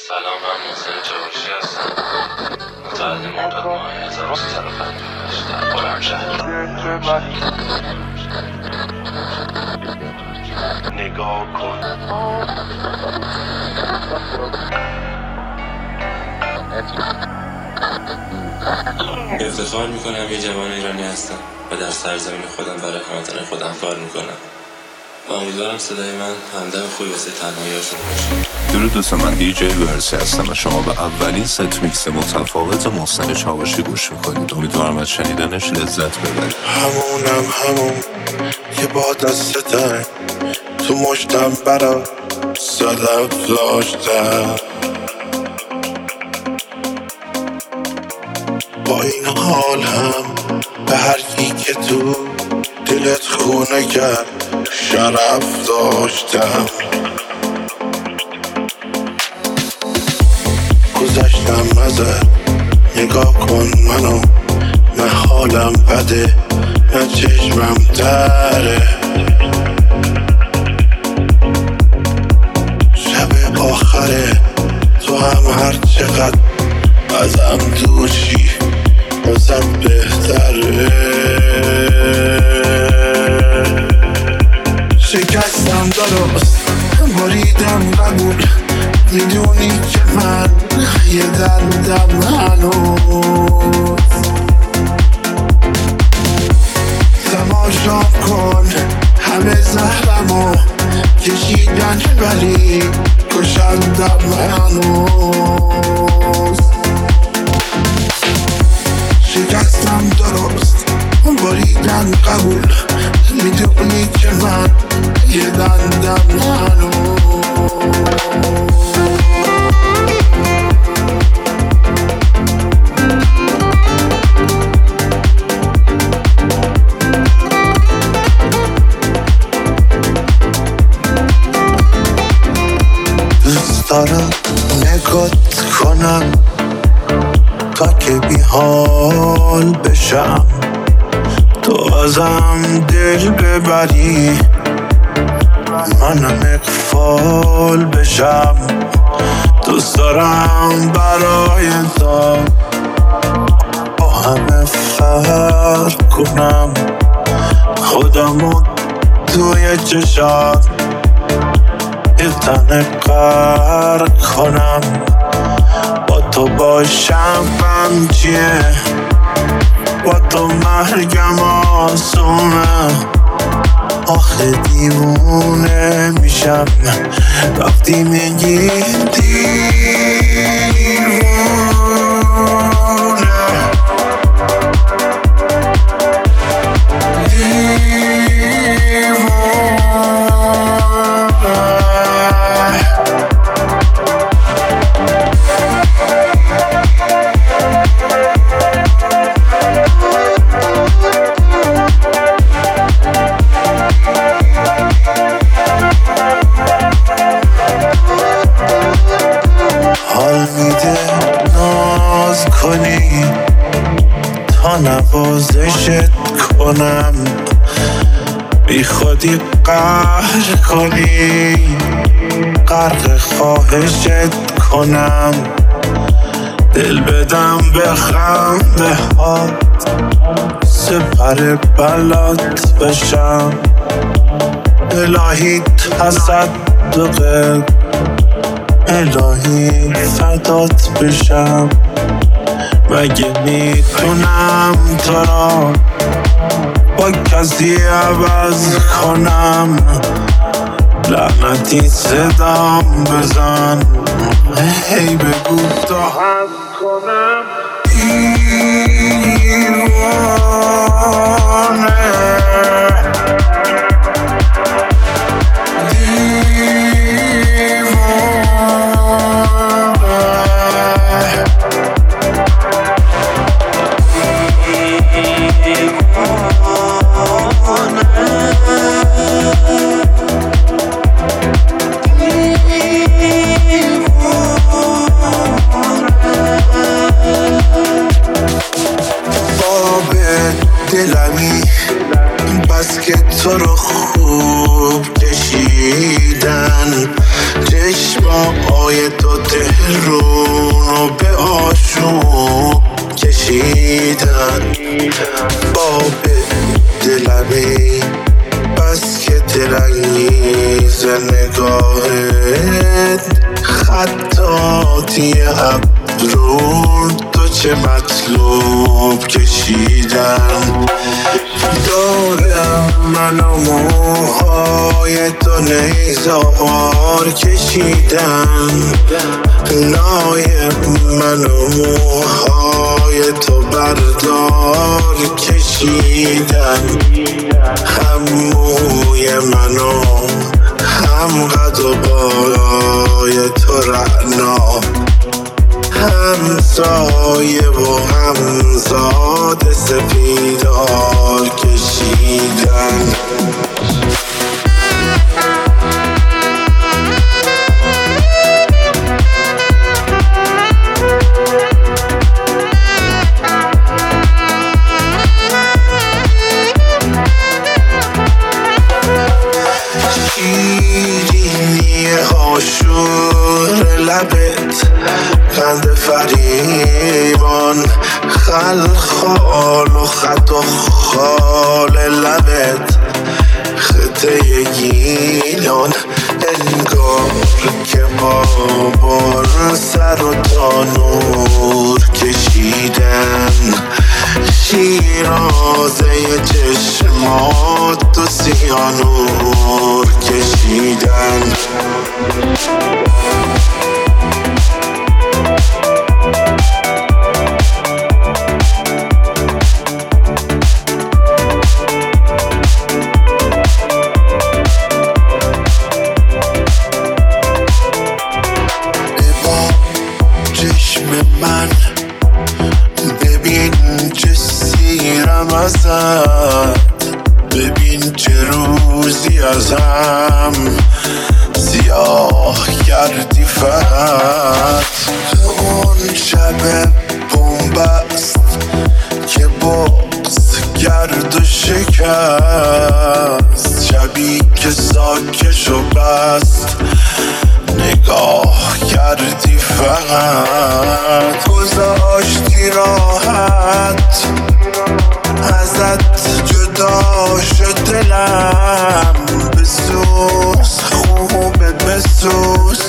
سلام، من محسن جوشی هستم. متولد مرداد ماه 1358 در خرمشهر. نگاه کن. افتخار میکنم یه جوان ایرانی هستم و در سرزمین خودم برای هموطن خودم کار میکنم و امیدوارم صدای من همدم خوبی واسه تنهایی‌هاشون باشه. درود دوستان، من دی جی ورسی هستم و شما به اولین ست میکس متفاوت محسن چاوشی گوش میکنید. امیدوارم از شنیدنش لذت ببرید. همون که با دستتن تو مشتم برا صدف داشتم. با این حالم به هر کی که تو دلت خونه کرد شرف داشتم. گذشتم ازت، نگاه کن منو، نه حالم بده نه چشمم دره. شب آخره تو هم هر چقدر ازم دوشی ازم بهتره. شکستم درست، بریدم قبول، میدونی که من یه دردم هنوز. تماشا کن همه زهرمو کشیدن ولی کشندم هنوز. شکستم درست، بریدم قبول، میدونی که من یه دردم هنوز. دوست دارم نگات کنم تا که بی حال بشم، تو ازم دل ببری منم اقفال بشم. دوست دارم برای تو با همه فرق کنم، خودمو توی چشات یه تنه غرق کنم. با تو باشم غم چیه، با تو مرگم آسونه. آخه دیوونه میشم وقتی میگی دیوونه. کنی تا نوازشت کنم، بی خودی قهر کنی غرق خواهشت کنم. دل بدم به خنده هات، سپر بلات بشم. الهی تصدقت، الهی فدات بشم. مگه میتونم تو را با کسی عوض کنم؟ لعنتی صدام بزن، هی بگو تا هست کنم دیوانه. دلمی بس که تو رو خوب کشیدن، چشما موهای تو تهرونو به آشوب کشیدن با دلمی بس که دلانگیز نگاهت خطاطی ابرون تو چه مطلوب کشیدن دارم من و موهای تو نیزار کشیدن لای من و موهای تو بردار کشیدن هم موی منو هم قد و بالای تو رعنا هم سایه و هم زاد سپیدار کشیدن شیرینی آشور لبت خنده فریبان خلخال و خط و خال لبت خطه گیلان انگار که بابار سر و تا نور کشیدن شیرازه چشمات و سیانور کشیدن من ببین چه سیرم ازت ببین چه روزی ازم سیاه کردی فقط اون شب بومبست که بغض کرد و شکست شبی که ساکشو بست نگاه کردی فقط گذاشتی راحت ازت جدا شد دلم بسوز خوبه بسوز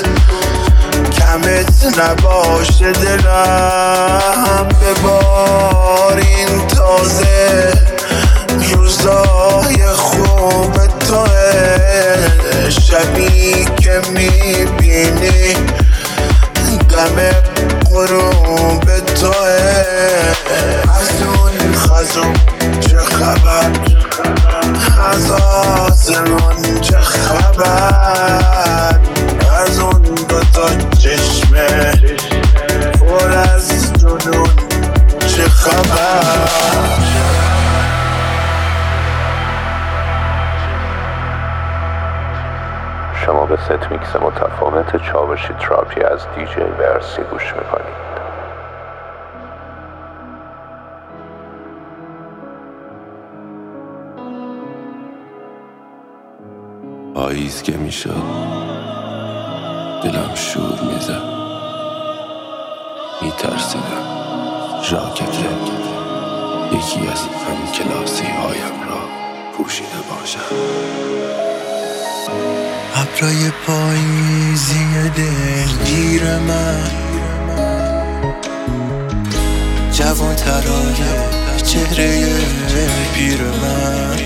کمت نباشه دلم ببارین تازه روزای خوب توه شبی که میبینی دم غروب توه از اون خزون چه خبر از آسمون چه خبر از اون دوتا چشمه پر از جنون چه خبر شما به ست میکس متفاوت چاوشی تراپی از دیجی ورسی گوش میکنید. پاییز که میشد دلم شور میزد میترسیدم ژاکت یکی از هم کلاسی هایم را پوشیده باشم. ابرای پاییزی دلگیر من جوان ترانه چهره پیر من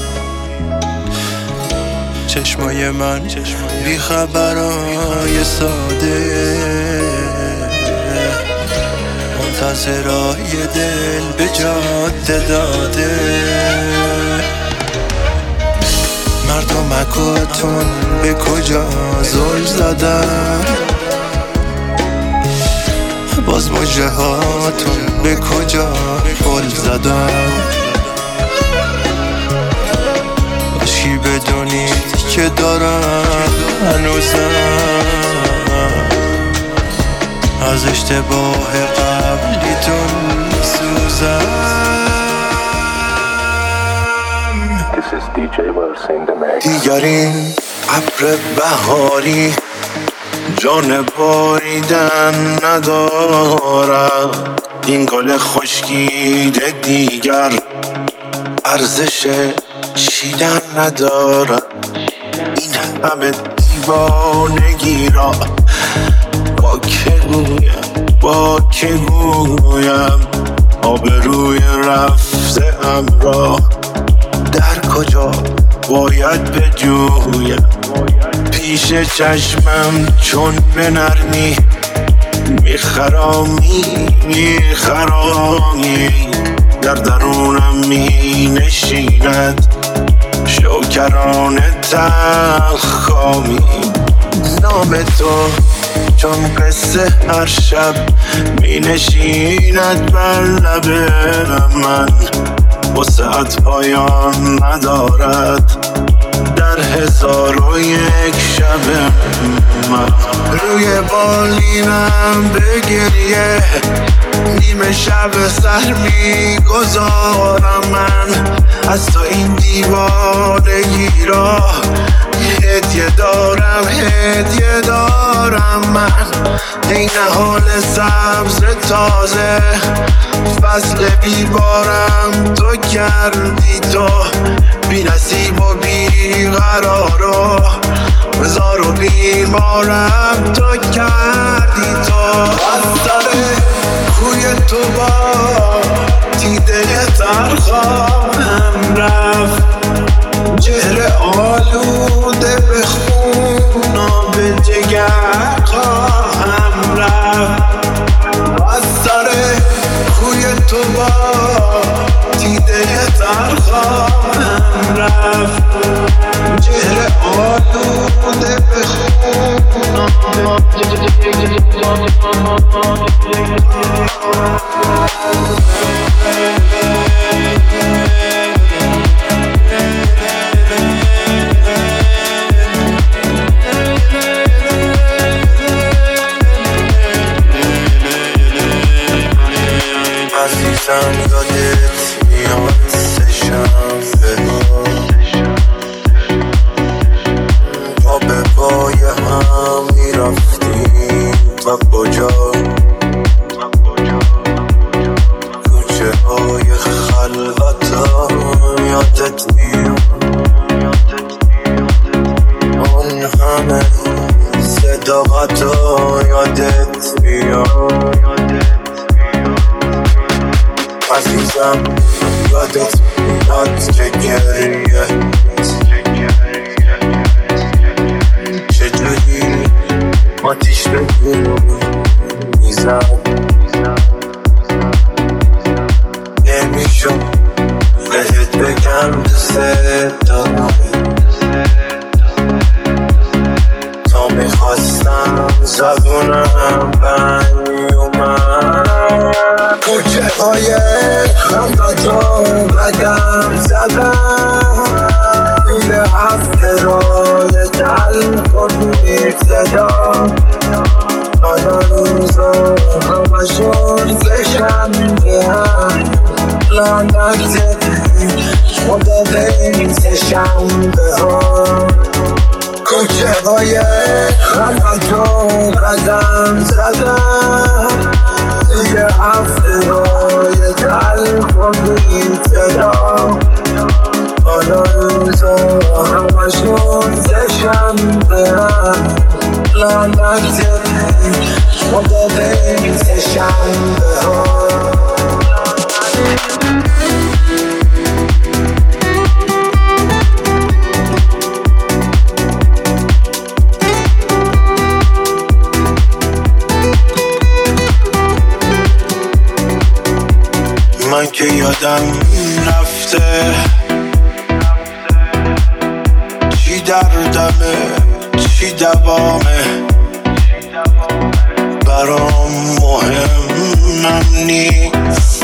چشمای من بیخبرای ساده منتظرای دل به جاده داده مردمکاتون به کجا زل زدن باز مجه هاتون به کجا پل زدن باشی بدونید که دارم هنوزم از اشتباه قبلیتون سوزم. This is DJ Verse in the mix. دیگرین ابر بهاری جان باریدن ندارم، این گل خشکیده دیگر ارزش چیدن ندارم. این همه دیوانگی را با که گویم آبروی رفته ام را در کجا باید بجویم. پیش چشمم چون به نرمی میخرامی در درونم می نشیند شوکران تلخامی. نام تو چون قصه هر شب می نشیند بر لب من، وسعت پایان ندارد در 1001 شب من. روی بالینم به گریه نیمه شب سر می گذارم من، از تو این دیوانگی را هدیه دارم من. ای نهال سبز تازه فصل بیبارم تو کردی، تو بی نصیب و بی قرار و زار و بیمارم تو کردی. تو از سر کوی تو با دیده ترخواهم رفت، چهره آلوده به خون و به جگر خواهم رفت. از سر کوی تو با دیده ترخواهم رفت، چهره آلوده به خون و به جگر عزیزم یادت میاد سه شنبه با به پای هم میرفتیم و کجا کوچه های خلوتا یادت میاد. اون همه صداقتا یادت میاد. عزیزم یادت میاد که گریه چجوری آتیش به دل میزد. نمیشد بهت بگم دوست دارم، تا میخواستم زبونم بند اومد. کوچه های خنداتو قدم زدم، این هفته رای تلخ و بیر صدا، حالا روزا همشون سه‌شنبه هم لعنت خدا به این سه‌شنبه ها. کوچه های خنداتو قدم زدم، یه هفته رای تلخ و بیر صدا، حالا روزا همشون سه‌شنبه هم لعنت خدا به این سه‌شنبه ها. من که یادم رفته چی دردمه چی دوامه، برام مهمم نیست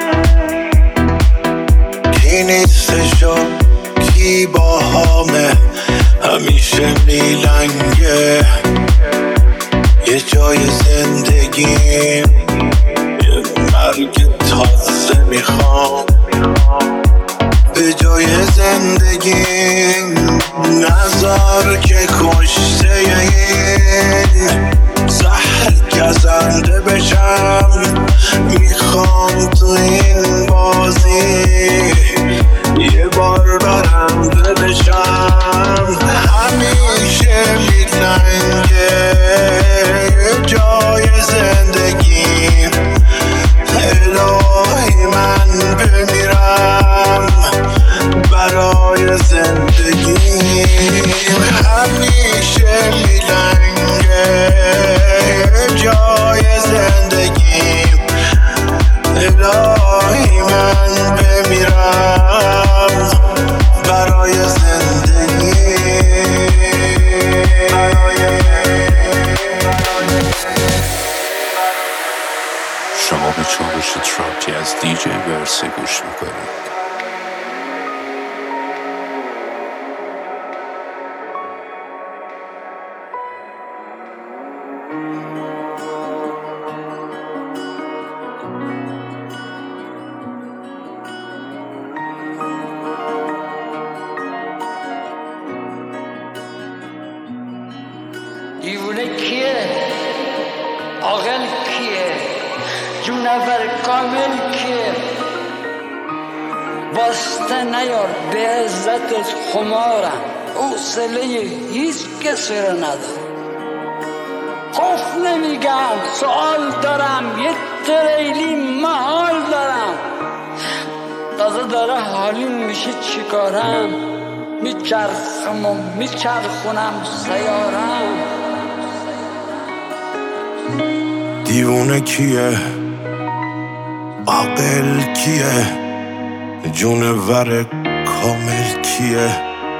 کی نیستش و کی باهامه. همیشه میلنگه یه جای زندگیم، یه مرگ تازه میخوام به جای زندگی نظر که کشته این زهر گزنده بشم. میخوام تو این بازی یه بار برنده بشم. همیشه میلنگه جای زندگی، الهی من بمیرم برای زندگی. همیشه میلنگه جای زندگی، الهی من بمیرم برای زندگی. شما به چاوش تراکی از دیجی ورسه گوش میکنید. دیوونه کیه؟ عاقل کیه؟ جونور کامل کیه؟ واسطه نیار به عزتت خمارم، حوصله هیچ کسی رو ندارم. خوف نمیگم، سوال دارم، یه تریلی محال دارم. تازه داره حالیم میشه چیکارم؟ میچرخم و میچرخونم سیارم. دیوونه کیه؟ عاقل کیه؟ جونور کامل کیه؟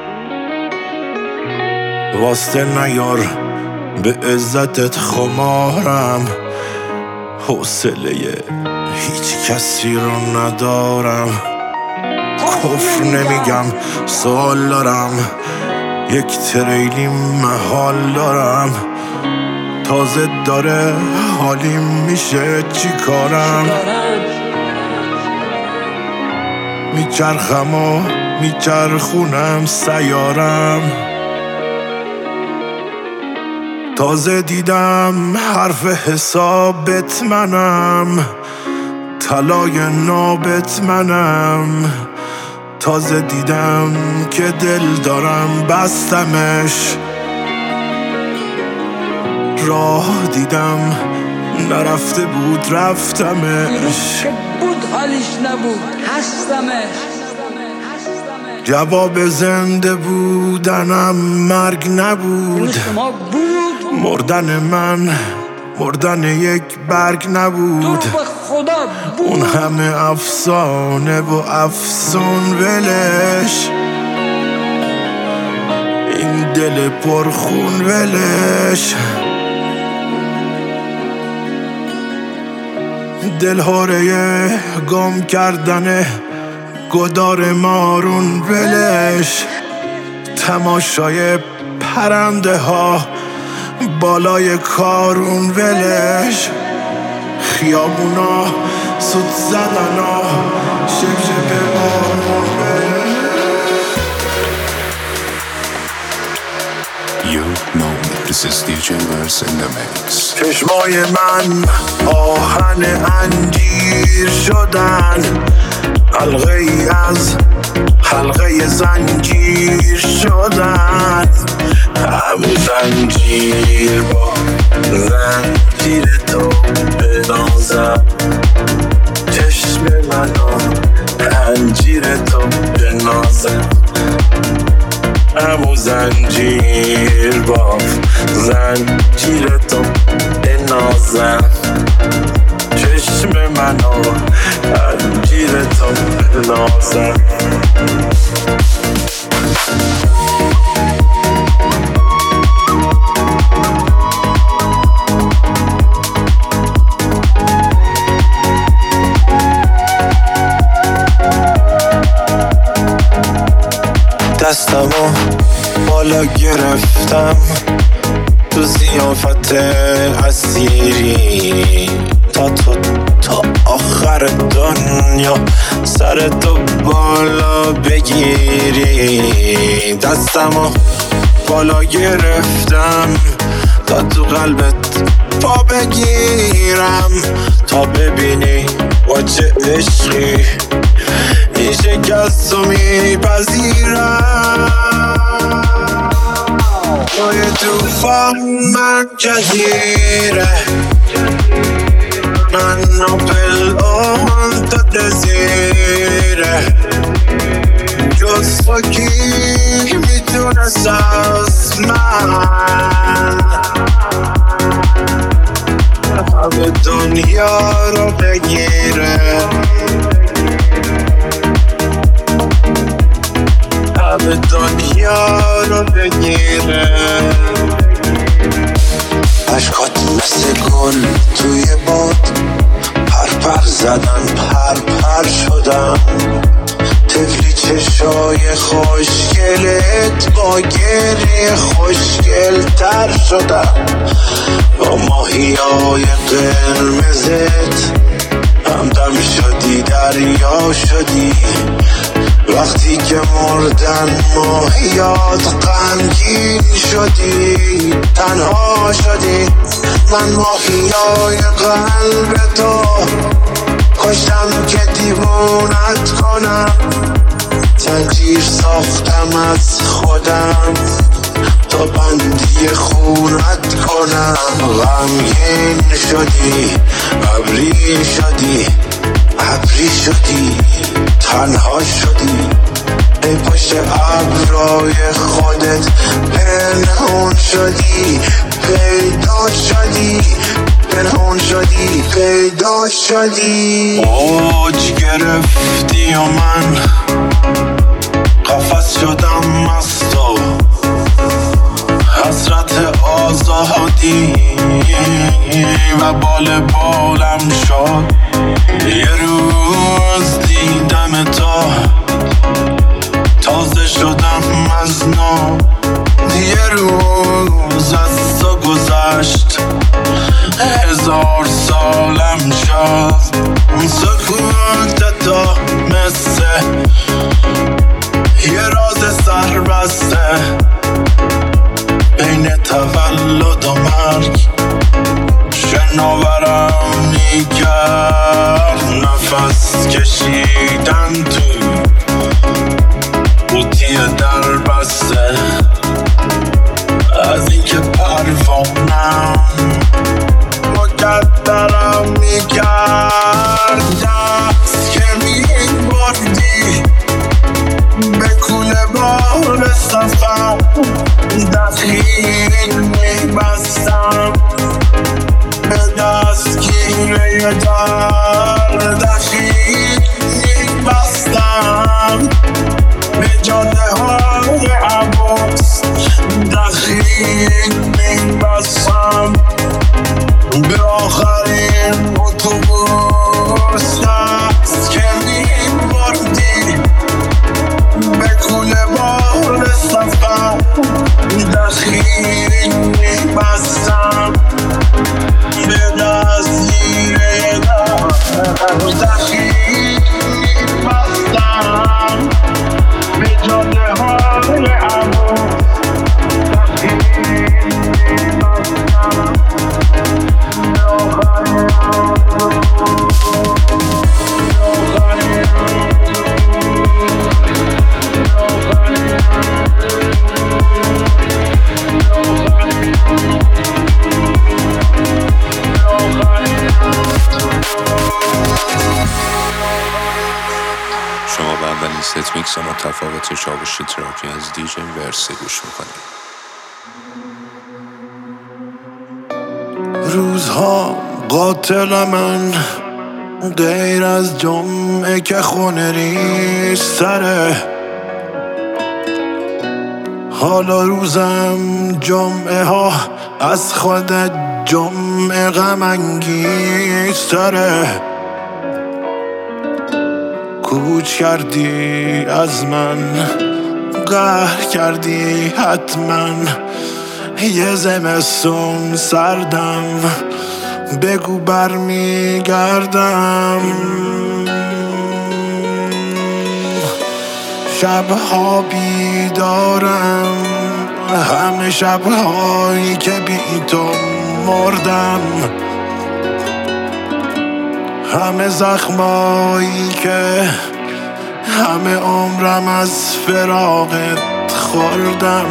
واسطه نیار به عزتت خمارم، حوصله هیچ کسی رو ندارم. کفر نمیگم، سوال دارم، یک تریلی محال دارم. تازه داره حالیم میشه چی کارم؟ میچرخم و میچرخونم سیارم. تازه دیدم حرف حسابت منم، طلای نابت منم. تازه دیدم که دل دارم بستمش، راه دیدم نرفته بود رفتمش. که بود حالیش نبود هستمش. جواب زنده بودنم مرگ نبود، شما بود مردن من مردن یک برگ نبود. تو به خدا بود. اون همه افسانه و افسون ولش، این دل پرخون ولش. دلهاره گم کردن گدار مارون ولش. تماشای پرنده ها بالای کارون ولش. خیابونا سود زدن ها شب بارون ولش. You know this is DJ Verse in the mix. چشمای من آهن انجیر شدن، حلقه ای از حلقه زنجیر شدن. همون زنجیر با زنجیر تو بنازم، چشم منو انجیر تو بنازم. همون زنجیر با زنجیر تو بنازم، چشم منو انجیر تو بنازم. دستمو بالا گرفتم تو زیافت اسیری، تا آخر دنیا سر تو بالا بگیری. دستمو بالا گرفتم تا تو قلبت پا بگیرم، تا ببینی با چه عشقی این شکست رو میپذیرم. توی توفان من جزیره، من ناپلئون تا دزیره، جز تو کی میتونست از من همه دنیا رو بگیره، همه دنیا رو بگیره. عشقات مثل گل توی باد پر زدن، پر شدم. طفلی چشای خوشگلت با گریه خوشگل تر شدم. با ماهیای قرمزت همدم شدی، دریا شدی. وقتی که مردن ماهیات غمگین شدی، تنها شدی. من ماهیای قلب تو کشتم که دیوونت کنم، زنجیر ساختم از خودم تا بندی خونت کنم. غمگین شدی، ابری شدی، ابری شدی، تنها شدی. ای پشت ابرای خودت پنهون شدی، پیدا شدی، پنهون شدی، پیدا شدی. اوج گرفتی و من قفس شدم از تو، حسرت آزادی و بالم شد. یه روز دیدم تو تازه شدم از نو، یه روز از تو گذشت 1000 سالم شد. سکوت تو مثل یه راز سربسته بین تولد و مرگ شناورم میکرد. نفس کشیدن تو قوطی در بسته، از اینکه پروانم مقدرم میکرد. دست که میبردی به کوله بار سفر، دخیل میبستم به دستگیره در، دخیل میبستم به جاده های عباس، دخیل میبستم به آخرین اتوبوس. دست که میبردی به کوله بار سفر، دخیل میبستم به دستگیره در، دخیل میبستم به جاده های عباس، دخیل میبستم به آخرین شما به اولین ست میکس متفاوت چاوشی تراکی از دیجی ورسی گوش میکنید. روزها قاتل من غیر از جمعه که خونه ریز تره، حالا روزم جمعه ها از خودت جمعه غم انگیز تره. کوچ کردی از من، قهر کردی حتما، یه زمستون سردم بگو برمیگردم. شبها بیدارم، همه شبهایی که بی تو مردم، همه زخمایی که همه عمرم از فراقت خوردم،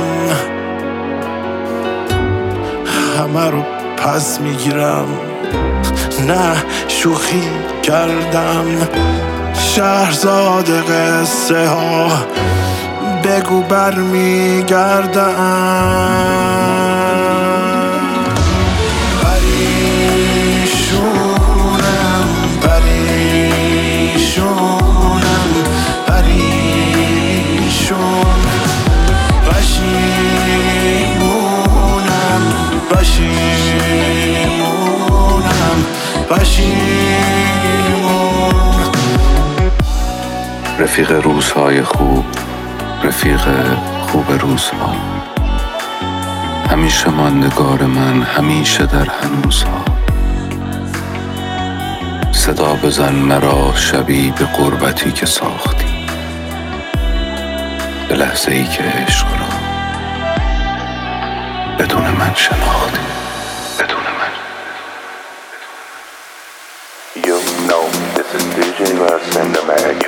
همه رو پس میگیرم، نه شوخی کردم. شهرزاد قصه ها بگو برمیگردم. پریشونم پریشونم پریشون، پشیمونم پشیمونم پشیمون. رفیق روزهای خوب، رفیق خوب روزها، همیشه ماندگار من، همیشه در هنوزها. صدا بزن مرا شبی به غربتی که ساختی، به لحظه ای که عشق را بدون من شناختی، بدون من. You know this is DJ Verse in the mix.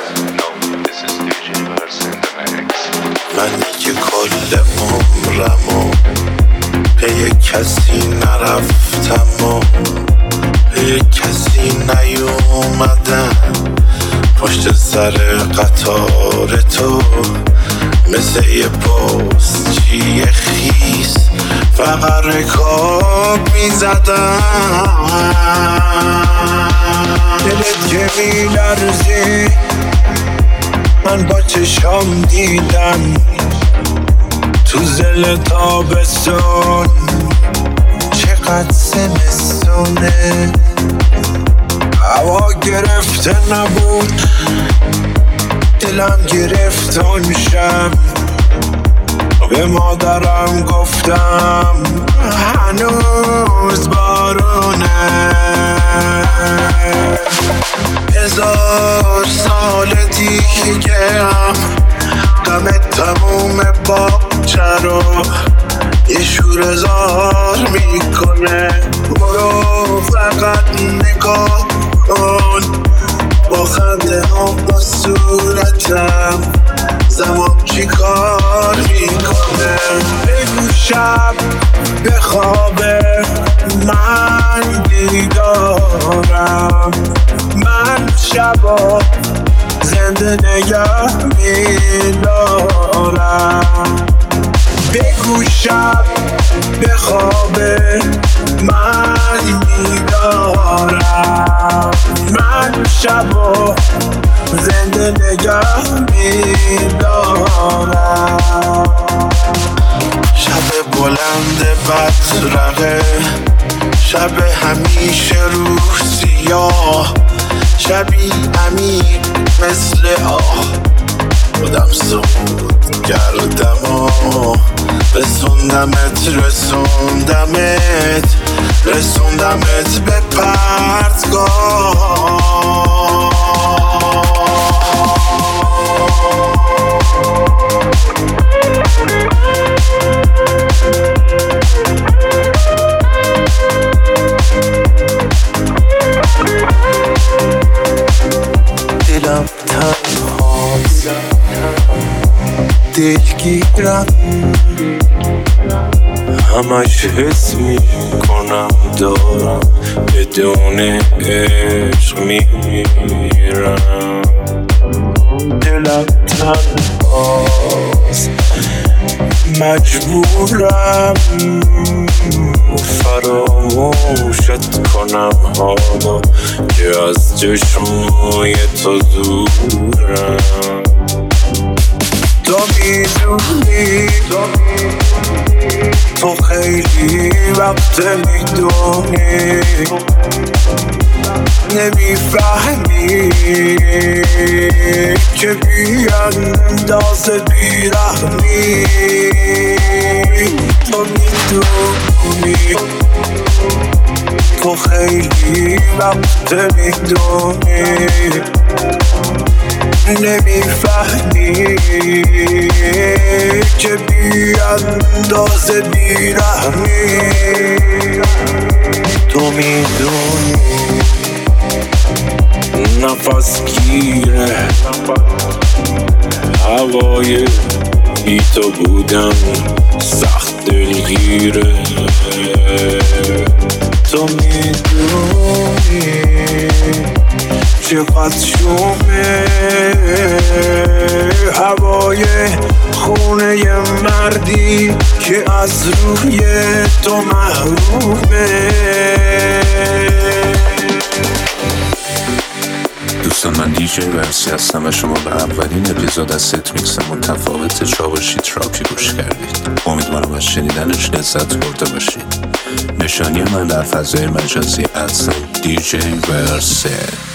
من دیگه کل عمرمو پی کسی نرفتم و پی کسی نیومدم، پشت سر قطار تو مثل یه پستچی خیس فقط رکاب میزدم. دلت که میلرزی من با چشام دیدم، تو زل تابستون چقدر زمستونه. هوا گرفته نبود، دلم گرفت اون شب. به مادرم گفتم هنوز بارونه. 1000 سال دیگه هم غم تموم باغچه رو یه شوره‌زار میکنه. برو فقط نگاه کن، با خنده هم با صورتم زمان چی کار میکنه. بگو شب به خوابه من بیدارم، من شبا زنده نگه میدارم. بگو شب به خوابه من بیدارم، من شبا زنده نگه میدارم. شب بلند بدرقه، شب همیشه روح سیاه، شبی عمیق مثل آه. خودم سود کردم و رسوندمت رسوندمت رسوندمت به پرتگاه. دلم تنهاست، دلگیرم، همش حس میکنم دارم بدون عشق میرم. دلم تنهاست، مجبورم فراموشت کنم حالا که از چشمای تو دورم. تو میدونی تو خیلی وقت میدونی نمیفهمی که بی اندازه بیرحمی. تو میدونی تو خیلی وقت میدونی نمیفهمی که بی اندازه بیرحمی تو میدونی نفس گیره هوای بی تو بودم سخت دلگیره تو میدونی چقدر شومه هوای خونه مردی که از روی تو محرومه دوستان من دیجی ورسی هستم و شما به اولین اپیزود از ست میکس متفاوت چاوشی تراپی گوش کردید. امیدوارم از شنیدنش لذت برده باشید. نشانی من در فضای مجازی @دیجی ورسی.